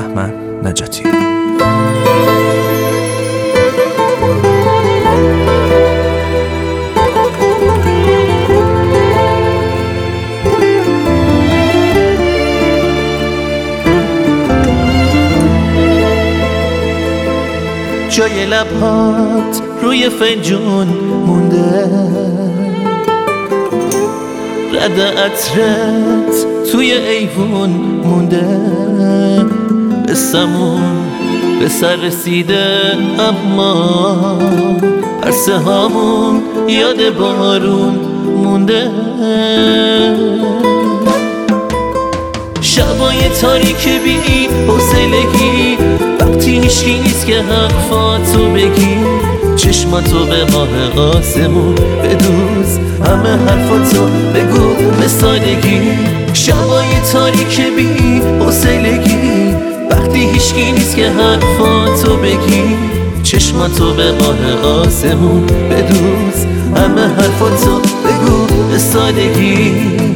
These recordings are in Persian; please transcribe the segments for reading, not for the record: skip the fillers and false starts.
بهمن نجاتی. جای لبهات روی فنجون مونده، رد عطرت توی ایوون مونده، قصمون به سر رسیده اما عرصه هامون یاد بارون مونده. شبای تاریک بی حوصلگی، وقتی هیچکی نیست که حرفاتو بگی، چشماتو به ماه آسمون بدوز، همه حرفاتو بگو به سادگی. شبای تاریک بی حوصلگی، وقتی هیچکی نیست که حرفاتو بگی، چشماتو به ماه آسمون بدوز، همه حرفاتو بگو به سادگی.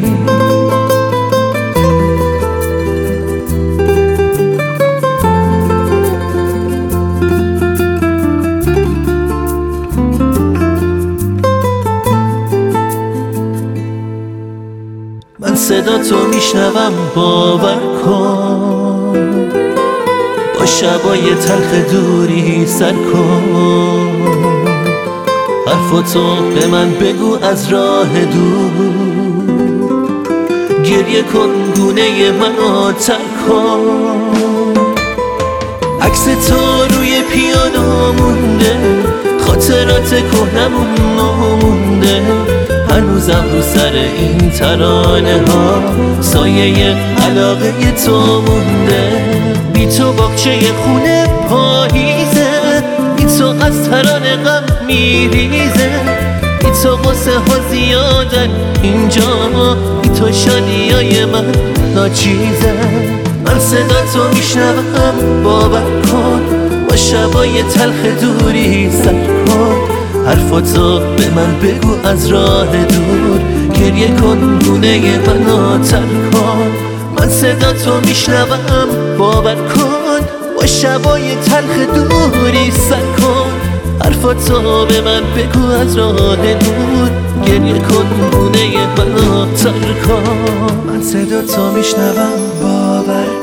من صدا تو میشنوم باور کن، با شبای تلخ دوری سر کن، حرفاتو به من بگو از راه دور، گریه کن گونه منو ترک کن. عکس تو روی پیانو مونده، خاطرات کهنمون مونده، هنوزم رو سر این ترانه ها سایه علاقه تو مونده. بی تو باغچه خونه پاییزه، بی تو از ترانه غم میریزه، بی تو قصه ها زیادن اینجا، بی تو شادیای من ناچیزه. من صدا تو میشنوم باور کن، با شبای تلخ دوری سر کن، حرفاتو به من بگو از راه دور، گریه کن گونه منو ترک کن. من صدا تو میشنوم باور کن، با شبای تلخ دوری سر کن، حرفاتو به من بگو از راه دور، گریه کن گونه منو ترک کن. من صدا تو میشنوم باور